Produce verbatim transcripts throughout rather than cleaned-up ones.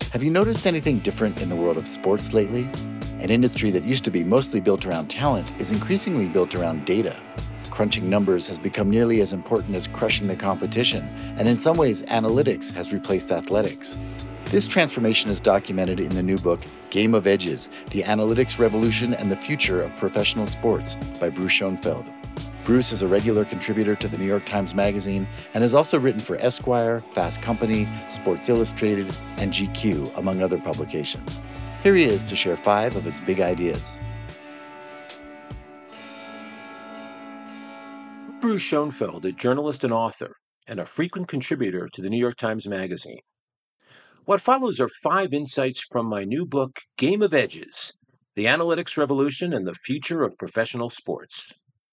Have you noticed anything different in the world of sports lately? An industry that used to be mostly built around talent is increasingly built around data. Crunching numbers has become nearly as important as crushing the competition, and in some ways, analytics has replaced athletics. This transformation is documented in the new book, Game of Edges, The Analytics Revolution and the Future of Professional Sports by Bruce Schoenfeld. Bruce is a regular contributor to the New York Times Magazine and has also written for Esquire, Fast Company, Sports Illustrated, and G Q, among other publications. Here he is to share five of his big ideas. Bruce Schoenfeld, a journalist and author, and a frequent contributor to the New York Times Magazine. What follows are five insights from my new book, Game of Edges, The Analytics Revolution and the Future of Professional Sports.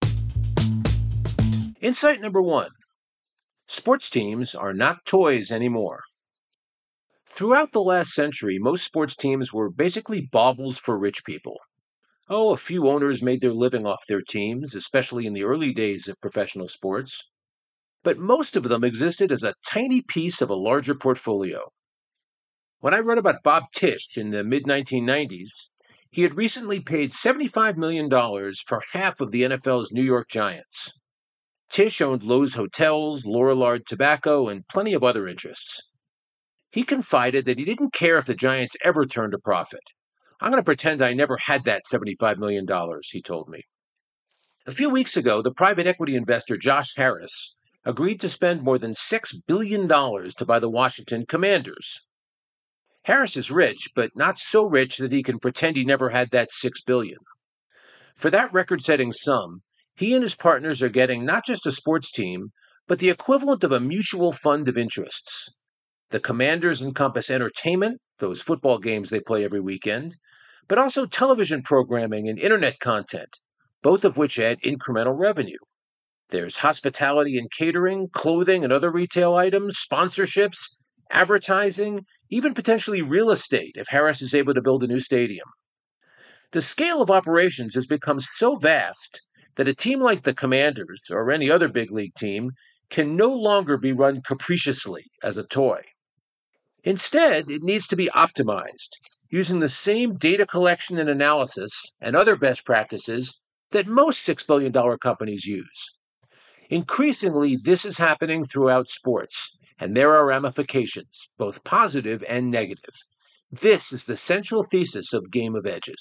Insight number one, sports teams are not toys anymore. Throughout the last century, most sports teams were basically baubles for rich people. Oh, a few owners made their living off their teams, especially in the early days of professional sports. But most of them existed as a tiny piece of a larger portfolio. When I read about Bob Tisch in the mid nineteen nineties, he had recently paid seventy-five million dollars for half of the N F L's New York Giants. Tisch owned Lowe's Hotels, Lorillard Tobacco, and plenty of other interests. He confided that he didn't care if the Giants ever turned a profit. I'm going to pretend I never had that seventy-five million dollars, he told me. A few weeks ago, the private equity investor Josh Harris agreed to spend more than six billion dollars to buy the Washington Commanders. Harris is rich, but not so rich that he can pretend he never had that six billion dollars. For that record-setting sum, he and his partners are getting not just a sports team, but the equivalent of a mutual fund of interests. The Commanders encompass entertainment, those football games they play every weekend, but also television programming and internet content, both of which add incremental revenue. There's hospitality and catering, clothing and other retail items, sponsorships, advertising, even potentially real estate if Harris is able to build a new stadium. The scale of operations has become so vast that a team like the Commanders or any other big league team can no longer be run capriciously as a toy. Instead, it needs to be optimized using the same data collection and analysis and other best practices that most six billion dollars companies use. Increasingly, this is happening throughout sports, and there are ramifications, both positive and negative. This is the central thesis of Game of Edges.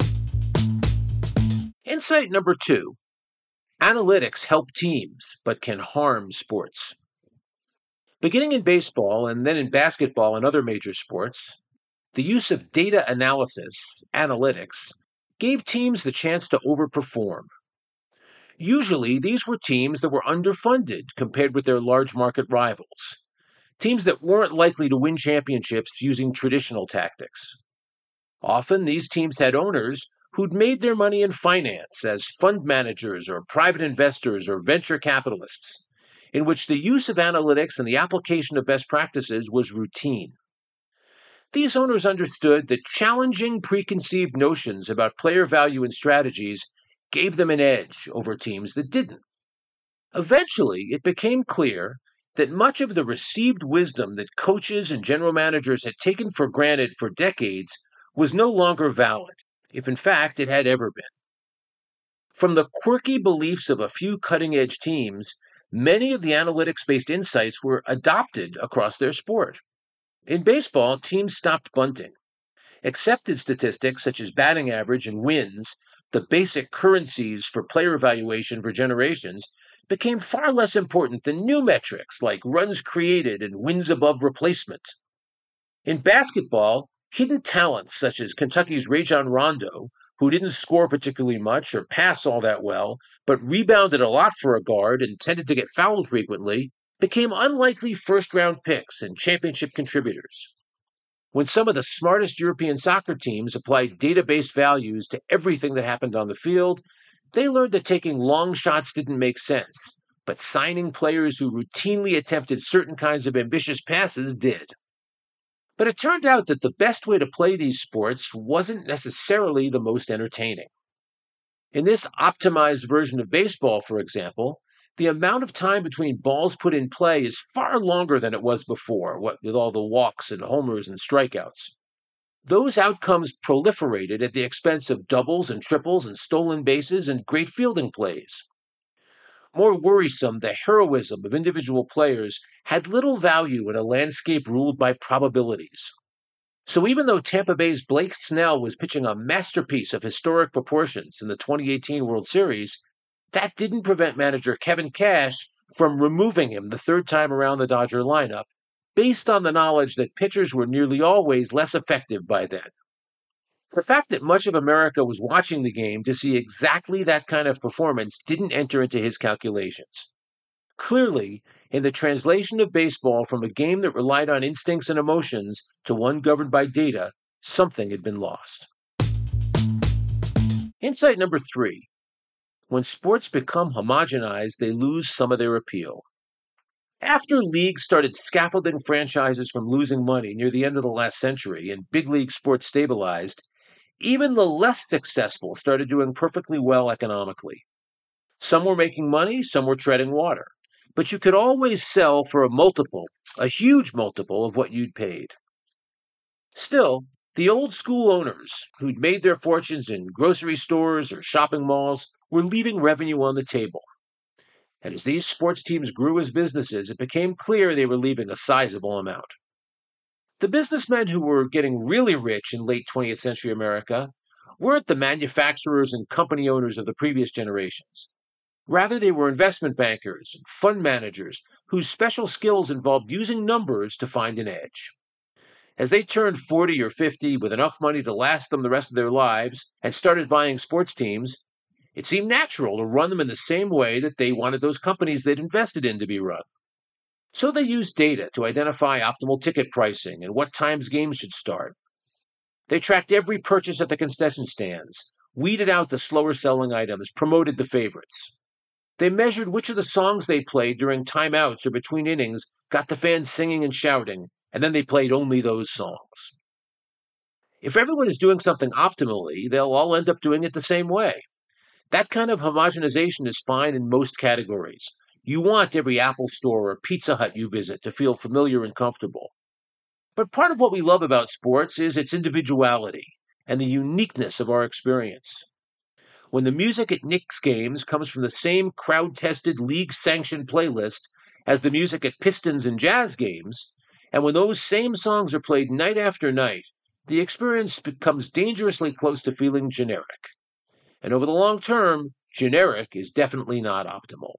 Insight number two, analytics help teams, but can harm sports. Beginning in baseball and then in basketball and other major sports, the use of data analysis, analytics, gave teams the chance to overperform. Usually, these were teams that were underfunded compared with their large market rivals, teams that weren't likely to win championships using traditional tactics. Often, these teams had owners who'd made their money in finance as fund managers or private investors or venture capitalists, in which the use of analytics and the application of best practices was routine. These owners understood that challenging preconceived notions about player value and strategies gave them an edge over teams that didn't. Eventually, it became clear that much of the received wisdom that coaches and general managers had taken for granted for decades was no longer valid, if in fact it had ever been. From the quirky beliefs of a few cutting-edge teams, many of the analytics-based insights were adopted across their sport. In baseball, teams stopped bunting. Accepted statistics such as batting average and wins, the basic currencies for player evaluation for generations, became far less important than new metrics like runs created and wins above replacement. In basketball, hidden talents such as Kentucky's Rajon Rondo, who didn't score particularly much or pass all that well, but rebounded a lot for a guard and tended to get fouled frequently, became unlikely first-round picks and championship contributors. When some of the smartest European soccer teams applied data-based values to everything that happened on the field, they learned that taking long shots didn't make sense, but signing players who routinely attempted certain kinds of ambitious passes did. But it turned out that the best way to play these sports wasn't necessarily the most entertaining. In this optimized version of baseball, for example, The amount of time between balls put in play is far longer than it was before, what with all the walks and homers and strikeouts. Those outcomes proliferated at the expense of doubles and triples and stolen bases and great fielding plays. More worrisome, the heroism of individual players had little value in a landscape ruled by probabilities. So even though Tampa Bay's Blake Snell was pitching a masterpiece of historic proportions in the twenty eighteen World Series, that didn't prevent manager Kevin Cash from removing him the third time around the Dodger lineup, based on the knowledge that pitchers were nearly always less effective by then. The fact that much of America was watching the game to see exactly that kind of performance didn't enter into his calculations. Clearly, in the translation of baseball from a game that relied on instincts and emotions to one governed by data, something had been lost. Insight number three. When sports become homogenized, they lose some of their appeal. After leagues started scaffolding franchises from losing money near the end of the last century and big league sports stabilized, even the less successful started doing perfectly well economically. Some were making money, some were treading water. But you could always sell for a multiple, a huge multiple of what you'd paid. Still, the old school owners who'd made their fortunes in grocery stores or shopping malls were leaving revenue on the table. And as these sports teams grew as businesses, it became clear they were leaving a sizable amount. The businessmen who were getting really rich in late twentieth century America weren't the manufacturers and company owners of the previous generations. Rather, they were investment bankers and fund managers whose special skills involved using numbers to find an edge. As they turned forty or fifty with enough money to last them the rest of their lives and started buying sports teams, it seemed natural to run them in the same way that they wanted those companies they'd invested in to be run. So they used data to identify optimal ticket pricing and what times games should start. They tracked every purchase at the concession stands, weeded out the slower-selling items, promoted the favorites. They measured which of the songs they played during timeouts or between innings got the fans singing and shouting, and then they played only those songs. If everyone is doing something optimally, they'll all end up doing it the same way. That kind of homogenization is fine in most categories. You want every Apple store or Pizza Hut you visit to feel familiar and comfortable. But part of what we love about sports is its individuality and the uniqueness of our experience. When the music at Knicks games comes from the same crowd-tested, league-sanctioned playlist as the music at Pistons and Jazz games, and when those same songs are played night after night, the experience becomes dangerously close to feeling generic. And over the long term, generic is definitely not optimal.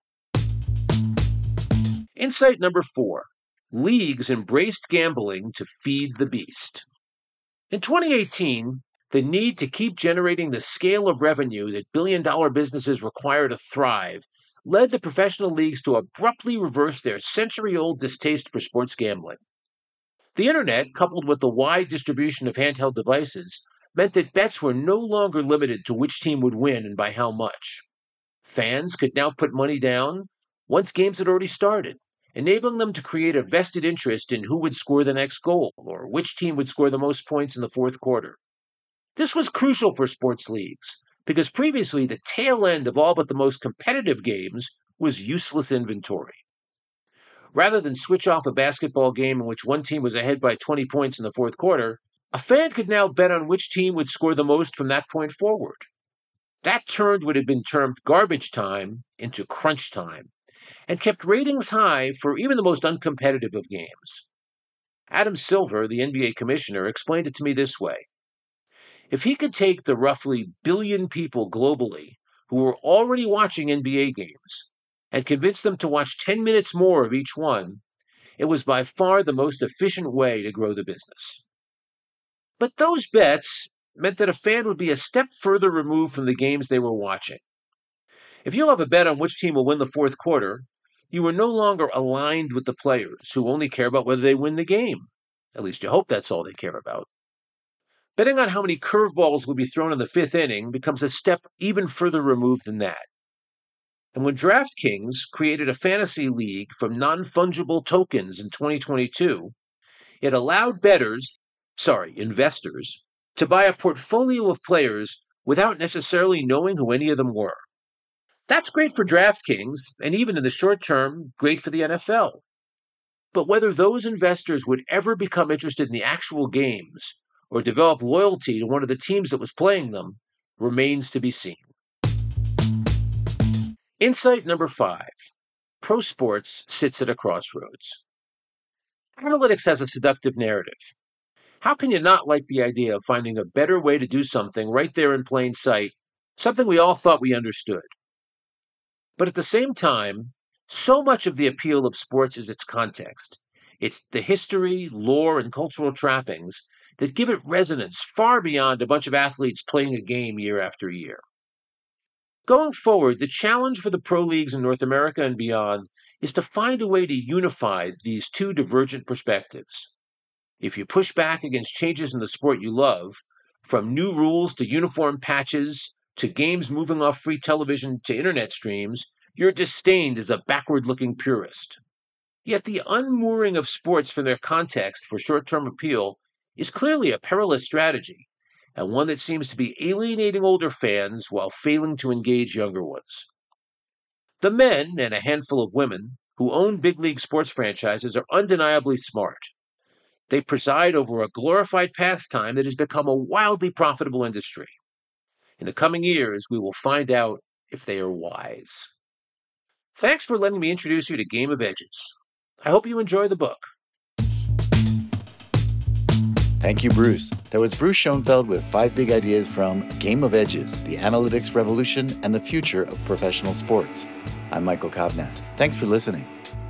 Insight number four. Leagues embraced gambling to feed the beast. In twenty eighteen, the need to keep generating the scale of revenue that billion-dollar businesses require to thrive led the professional leagues to abruptly reverse their century-old distaste for sports gambling. The internet, coupled with the wide distribution of handheld devices, meant that bets were no longer limited to which team would win and by how much. Fans could now put money down once games had already started, enabling them to create a vested interest in who would score the next goal or which team would score the most points in the fourth quarter. This was crucial for sports leagues, because previously the tail end of all but the most competitive games was useless inventory. Rather than switch off a basketball game in which one team was ahead by twenty points in the fourth quarter, a fan could now bet on which team would score the most from that point forward. That turned what had been termed garbage time into crunch time, and kept ratings high for even the most uncompetitive of games. Adam Silver, the N B A commissioner, explained it to me this way. If he could take the roughly billion people globally who were already watching N B A games and convince them to watch ten minutes more of each one, it was by far the most efficient way to grow the business. But those bets meant that a fan would be a step further removed from the games they were watching. If you have a bet on which team will win the fourth quarter, you are no longer aligned with the players who only care about whether they win the game. At least you hope that's all they care about. Betting on how many curveballs will be thrown in the fifth inning becomes a step even further removed than that. And when DraftKings created a fantasy league from non-fungible tokens in twenty twenty-two, it allowed bettors, sorry, investors, to buy a portfolio of players without necessarily knowing who any of them were. That's great for DraftKings, and even in the short term, great for the N F L. But whether those investors would ever become interested in the actual games or develop loyalty to one of the teams that was playing them remains to be seen. Insight number five. Pro sports sits at a crossroads. Analytics has a seductive narrative. How can you not like the idea of finding a better way to do something right there in plain sight, something we all thought we understood? But at the same time, so much of the appeal of sports is its context. It's the history, lore, and cultural trappings that give it resonance far beyond a bunch of athletes playing a game year after year. Going forward, the challenge for the pro leagues in North America and beyond is to find a way to unify these two divergent perspectives. If you push back against changes in the sport you love, from new rules to uniform patches to games moving off free television to internet streams, you're disdained as a backward-looking purist. Yet the unmooring of sports from their context for short-term appeal is clearly a perilous strategy, and one that seems to be alienating older fans while failing to engage younger ones. The men, and a handful of women, who own big league sports franchises are undeniably smart. They preside over a glorified pastime that has become a wildly profitable industry. In the coming years, we will find out if they are wise. Thanks for letting me introduce you to Game of Edges. I hope you enjoy the book. Thank you, Bruce. That was Bruce Schoenfeld with five big ideas from Game of Edges, the Analytics Revolution and the Future of Professional Sports. I'm Michael Kovnat. Thanks for listening.